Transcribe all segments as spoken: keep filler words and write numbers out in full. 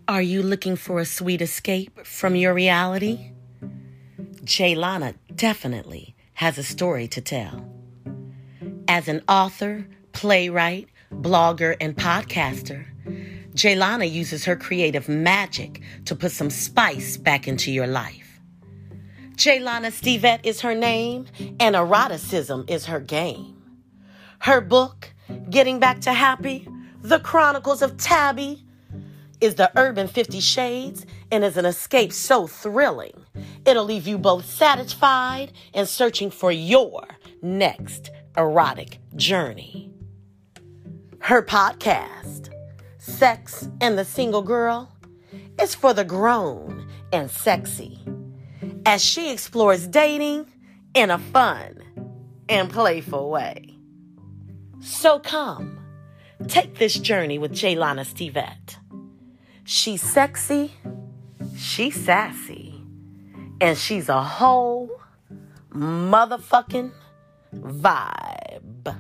Are you looking for a sweet escape from your reality? Jaylana definitely has a story to tell. As an author, playwright, blogger, and podcaster, Jaylana uses her creative magic to put some spice back into your life. Jaylana Stevette is her name, and eroticism is her game. Her book, Getting Back to Happy, The Chronicles of Tabby, is the urban Fifty Shades and is an escape so thrilling, it'll leave you both satisfied and searching for your next erotic journey. Her podcast, Sex and the Single Girl, is for the grown and sexy, as she explores dating in a fun and playful way. So come, take this journey with Jaylana Stevette. She's sexy, she's sassy, and she's a whole motherfucking vibe.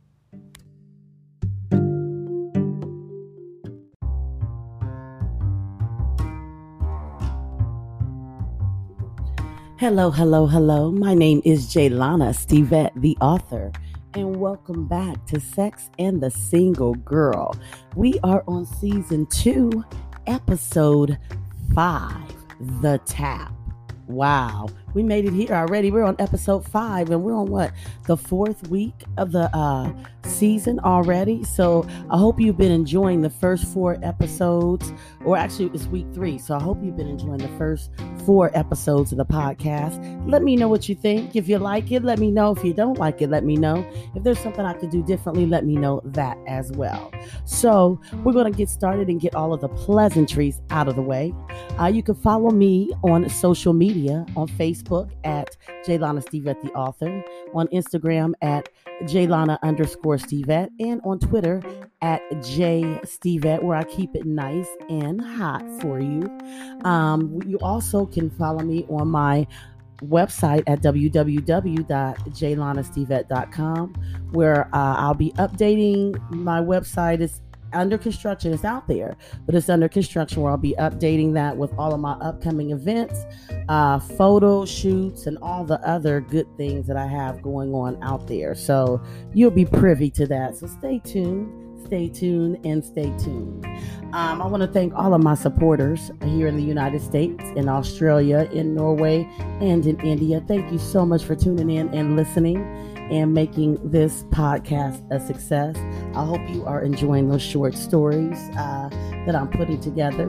Hello, hello, hello. My name is Jaylana Stevette, the author, and welcome back to Sex and the Single Girl. We are on season two, episode five, The Tap. Wow, we made it here already. We're on episode five, and we're on what? The fourth week of the uh, season already. So I hope you've been enjoying the first four episodes, or actually it's week three. So I hope you've been enjoying the first four episodes of the podcast. Let me know what you think. If you like it, let me know. If you don't like it, let me know. If there's something I could do differently, let me know that as well. So we're going to get started and get all of the pleasantries out of the way. Uh, you can follow me on social media, on Facebook at Jaylana Stevette, the author, on Instagram at Jaylana underscore Stevette, and on Twitter at J Stevette, where I keep it nice and hot for you. Um, you also can follow me on my website at w w w dot jaylana stevette dot com, where uh, I'll be updating my website. Is under construction. It's out there, but it's under construction, where I'll be updating that with all of my upcoming events, uh, photo shoots, and all the other good things that I have going on out there. So you'll be privy to that. So stay tuned, stay tuned, and stay tuned. Um, I want to thank all of my supporters here in the United States, in Australia, in Norway, and in India. Thank you so much for tuning in and listening and making this podcast a success. I hope you are enjoying those short stories uh, that I'm putting together.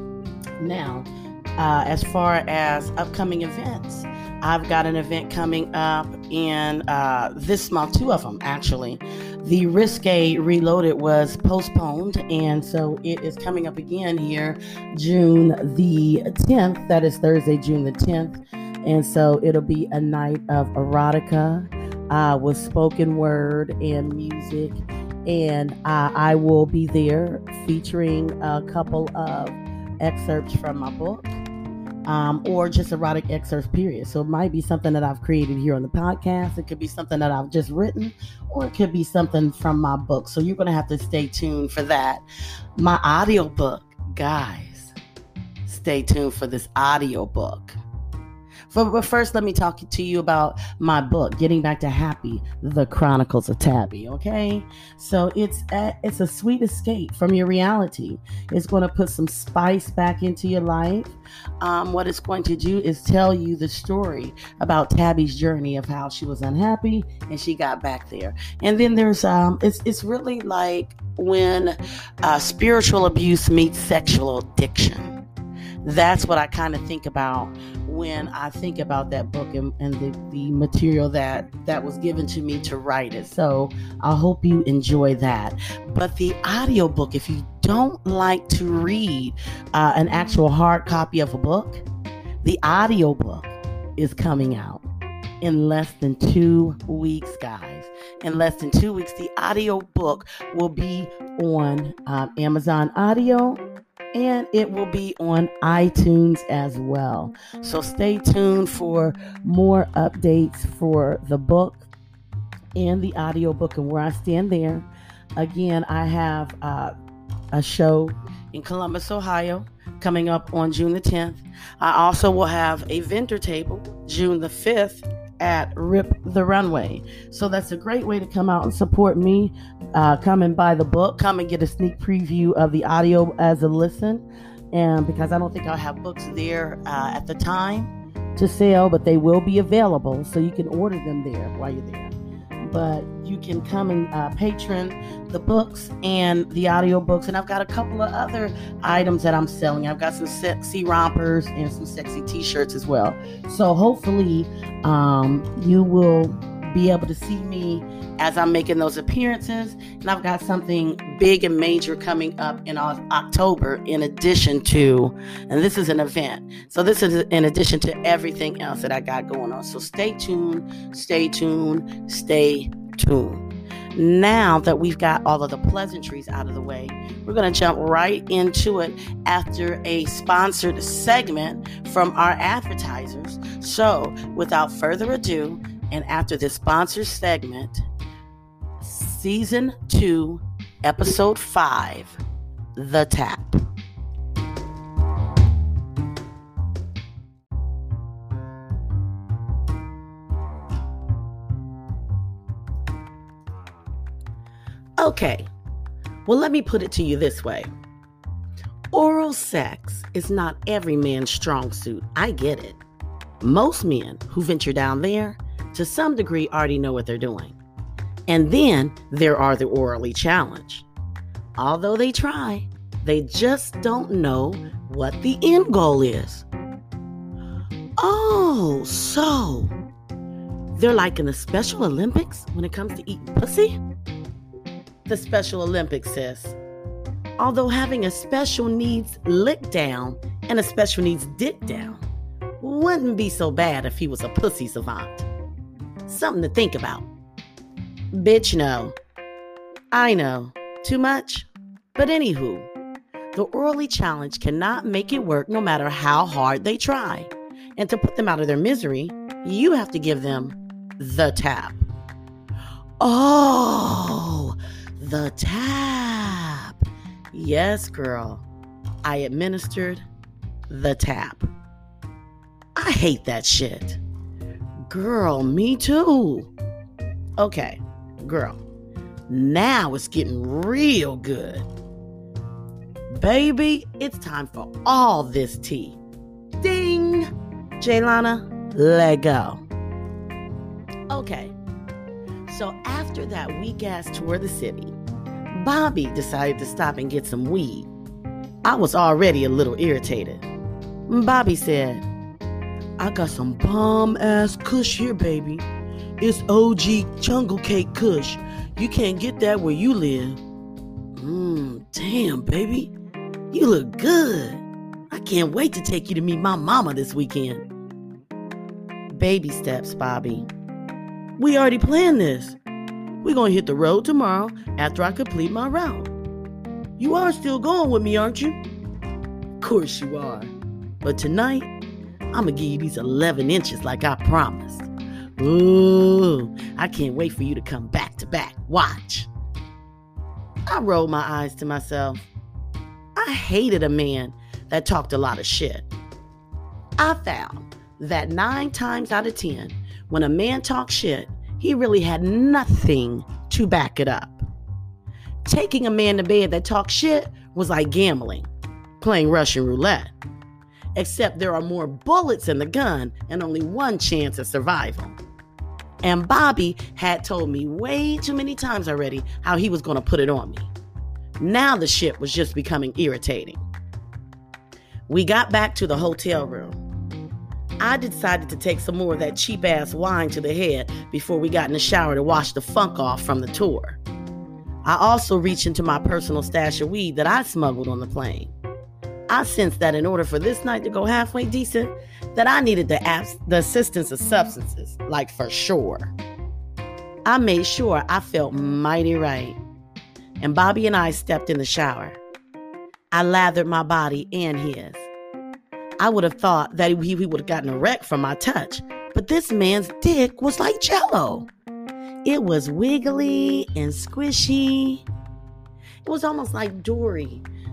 Now, uh, as far as upcoming events, I've got an event coming up in uh, this month, two of them actually. The Risque Reloaded was postponed, and so it is coming up again here June the tenth. That is Thursday, June the tenth. And so it'll be a night of erotica, Uh, with spoken word and music, and uh, I will be there featuring a couple of excerpts from my book, um, or just erotic excerpts, period. So it might be something that I've created here on the podcast. It could be something that I've just written, or it could be something from my book. So you're going to have to stay tuned for that. My audiobook, guys, stay tuned for this audiobook. But first, let me talk to you about my book, Getting Back to Happy, The Chronicles of Tabby, okay? So it's a, it's a sweet escape from your reality. It's going to put some spice back into your life. Um, what it's going to do is tell you the story about Tabby's journey of how she was unhappy and she got back there. And then there's, um, it's, it's really like when uh, spiritual abuse meets sexual addiction. That's what I kind of think about when I think about that book and, and the, the material that, that was given to me to write it. So I hope you enjoy that. But the audiobook, if you don't like to read uh, an actual hard copy of a book, the audiobook is coming out in less than two weeks, guys. In less than two weeks, the audiobook will be on uh, Amazon Audio, and it will be on iTunes as well. So stay tuned for more updates for the book and the audiobook and where I stand there. Again, I have uh, a show in Columbus, Ohio, coming up on June the tenth. I also will have a vendor table June the fifth at Rip the Runway. So that's a great way to come out and support me. Uh, come and buy the book. Come and get a sneak preview of the audio as a listen. And because I don't think I'll have books there uh, at the time to sell, but they will be available. So you can order them there while you're there. But you can come and uh, patron the books and the audio books. And I've got a couple of other items that I'm selling. I've got some sexy rompers and some sexy t-shirts as well. So hopefully um, you will be able to see me as I'm making those appearances. And I've got something big and major coming up in October in addition to, and this is an event. So this is in addition to everything else that I got going on. So stay tuned, stay tuned, stay tuned. Now that we've got all of the pleasantries out of the way, we're going to jump right into it after a sponsored segment from our advertisers. So without further ado, and after this sponsored segment, Season two, Episode five, The Tap. Okay, well, let me put it to you this way. Oral sex is not every man's strong suit. I get it. Most men who venture down there, to some degree, already know what they're doing. And then there are the orally challenged. Although they try, they just don't know what the end goal is. Oh, so they're like in the Special Olympics when it comes to eating pussy? The Special Olympics says, although having a special needs lick down and a special needs dick down wouldn't be so bad if he was a pussy savant. Something to think about. Bitch, no. I know. Too much? But anywho, the orally challenged cannot make it work no matter how hard they try. And to put them out of their misery, you have to give them the tap. Oh, the tap. Yes, girl. I administered the tap. I hate that shit. Girl, me too. Okay. Girl, now it's getting real good. Baby, it's time for all this tea. Ding! Jaylana, let go. Okay, so after that weak-ass tour of the city, Bobby decided to stop and get some weed. I was already a little irritated. Bobby said, I got some bomb-ass kush here, baby. It's O G Jungle Cake Kush. You can't get that where you live. Mmm, damn, baby. You look good. I can't wait to take you to meet my mama this weekend. Baby steps, Bobby. We already planned this. We're going to hit the road tomorrow after I complete my route. You are still going with me, aren't you? Of course you are. But tonight, I'm going to give you these eleven inches like I promised. Ooh, I can't wait for you to come back to back. Watch. I rolled my eyes to myself. I hated a man that talked a lot of shit. I found that nine times out of ten, when a man talks shit, he really had nothing to back it up. Taking a man to bed that talks shit was like gambling, playing Russian roulette. Except there are more bullets in the gun and only one chance of survival. And Bobby had told me way too many times already how he was going to put it on me. Now the shit was just becoming irritating. We got back to the hotel room. I decided to take some more of that cheap-ass wine to the head before we got in the shower to wash the funk off from the tour. I also reached into my personal stash of weed that I smuggled on the plane. I sensed that in order for this night to go halfway decent, that I needed the, abs- the assistance of substances, like for sure. I made sure I felt mighty right. And Bobby and I stepped in the shower. I lathered my body and his. I would have thought that he, he would have gotten a wreck from my touch, but this man's dick was like Jell-O. It was wiggly and squishy. It was almost like Dory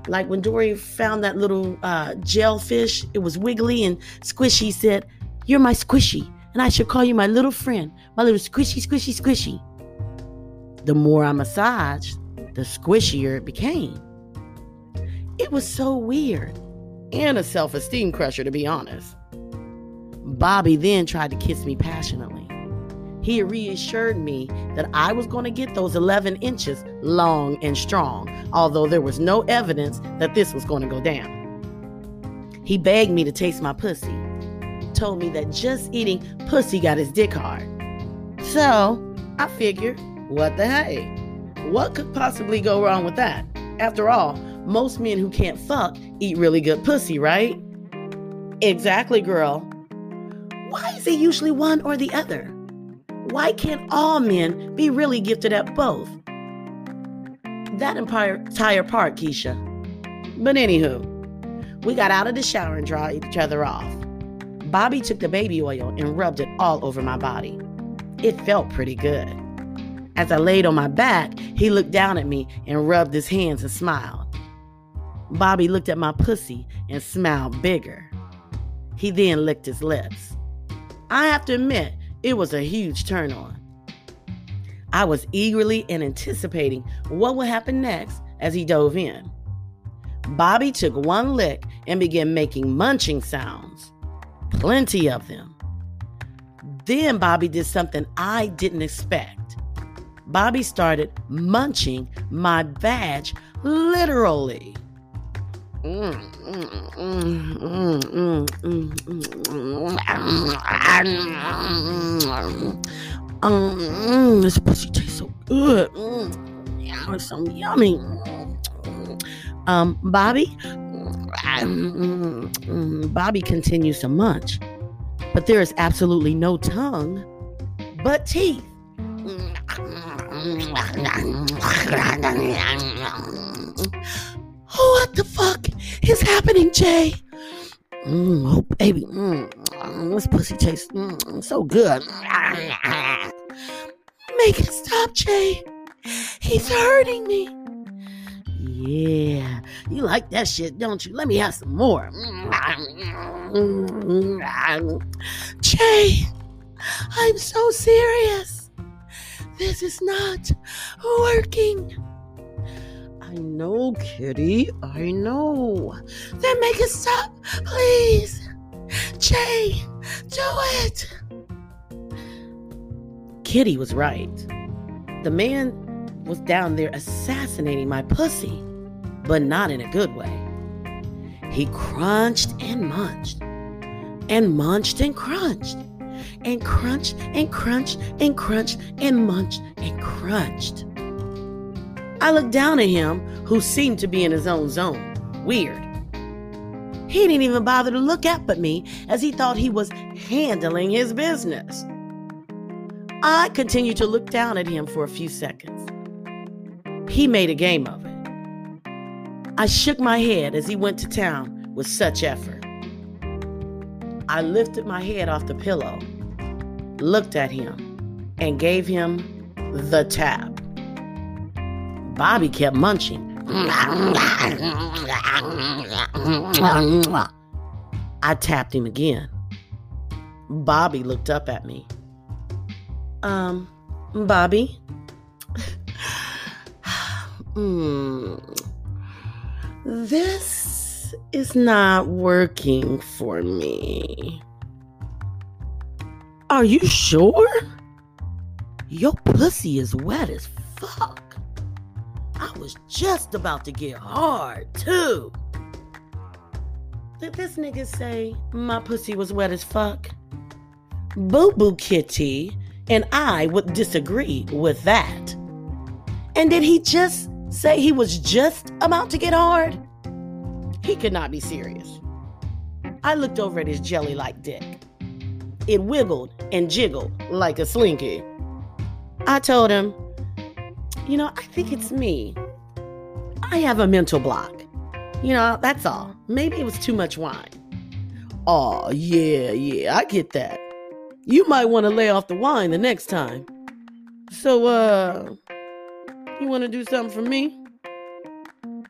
Like when Dory found that little uh, jellyfish, it was wiggly and squishy. He said, "You're my squishy, and I should call you my little friend, my little squishy, squishy, squishy." The more I massaged, the squishier it became. It was so weird and a self-esteem crusher, to be honest. Bobby then tried to kiss me passionately. He reassured me that I was going to get those eleven inches long and strong, although there was no evidence that this was going to go down. He begged me to taste my pussy, told me that just eating pussy got his dick hard. So I figured, what the hey? What could possibly go wrong with that? After all, most men who can't fuck eat really good pussy, right? Exactly, girl. Why is it usually one or the other? Why can't all men be really gifted at both? That entire part, Keisha. But anywho, we got out of the shower and dried each other off. Bobby took the baby oil and rubbed it all over my body. It felt pretty good. As I laid on my back, he looked down at me and rubbed his hands and smiled. Bobby looked at my pussy and smiled bigger. He then licked his lips. I have to admit, it was a huge turn on. I was eagerly and anticipating what would happen next as he dove in. Bobby took one lick and began making munching sounds. Plenty of them. Then Bobby did something I didn't expect. Bobby started munching my vag literally. Mm, mm, mm, mm, mm, mm, mm, mm, mm, this pussy tastes so good. Mm, yeah, it's so yummy. Um, Bobby, Bobby continues to munch, but there is absolutely no tongue, but teeth. What the fuck is happening, Jay? Mm, oh, baby. Mm, this pussy tastes mm, so good. Make it stop, Jay. He's hurting me. Yeah, you like that shit, don't you? Let me have some more. Jay, I'm so serious. This is not working. I know, kitty. I know. Then make it stop, please. Jay, do it. Kitty was right. The man was down there assassinating my pussy, but not in a good way. He crunched and munched, and munched and crunched, and crunched and crunched and crunched and munched and crunched. I looked down at him, who seemed to be in his own zone. Weird. He didn't even bother to look up at me as he thought he was handling his business. I continued to look down at him for a few seconds. He made a game of it. I shook my head as he went to town with such effort. I lifted my head off the pillow, looked at him, and gave him the tap. Bobby kept munching. I tapped him again. Bobby looked up at me. Um, Bobby? mm, this is not working for me. Are you sure? Your pussy is wet as fuck. I was just about to get hard, too. Did this nigga say my pussy was wet as fuck? Boo-boo kitty and I would disagree with that. And did he just say he was just about to get hard? He could not be serious. I looked over at his jelly-like dick. It wiggled and jiggled like a slinky. I told him, you know, I think it's me. I have a mental block. You know, that's all. Maybe it was too much wine. Oh, yeah, yeah, I get that. You might want to lay off the wine the next time. So, uh, you want to do something for me?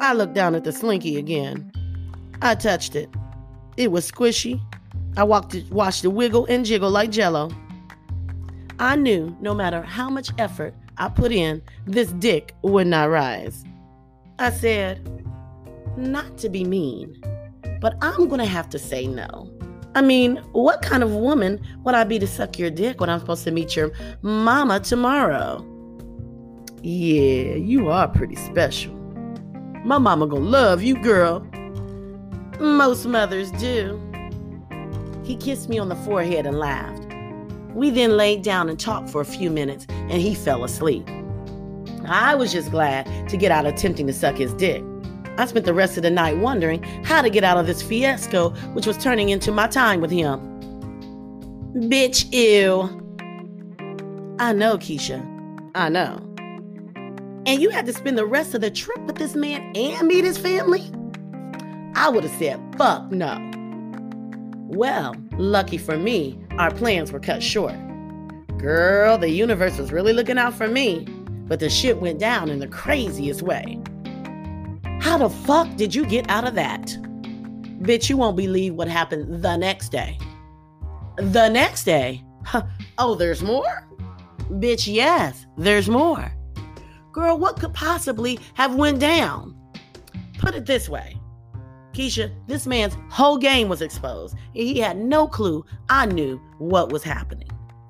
I looked down at the slinky again. I touched it. It was squishy. I walked it, watched it wiggle and jiggle like Jell-O. I knew no matter how much effort I put in, this dick would not rise. I said, not to be mean, but I'm going to have to say no. I mean, what kind of woman would I be to suck your dick when I'm supposed to meet your mama tomorrow? Yeah, you are pretty special. My mama gonna love you, girl. Most mothers do. He kissed me on the forehead and laughed. We then laid down and talked for a few minutes, and he fell asleep. I was just glad to get out of attempting to suck his dick. I spent the rest of the night wondering how to get out of this fiasco, which was turning into my time with him. Bitch, ew. I know, Keisha. I know. And you had to spend the rest of the trip with this man and meet his family? I would have said, fuck no. Well, lucky for me, our plans were cut short. Girl, the universe was really looking out for me, but the shit went down in the craziest way. How the fuck did you get out of that? Bitch, you won't believe what happened the next day. The next day? Huh. Oh, there's more? Bitch, yes, there's more. Girl, what could possibly have went down? Put it this way. Keisha, this man's whole game was exposed. He had no clue I knew what was happening.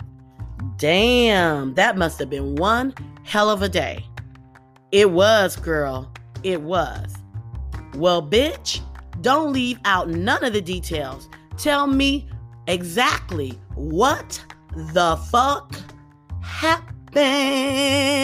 Damn, that must have been one hell of a day. It was, girl. It was. Well, bitch, don't leave out none of the details. Tell me exactly what the fuck happened.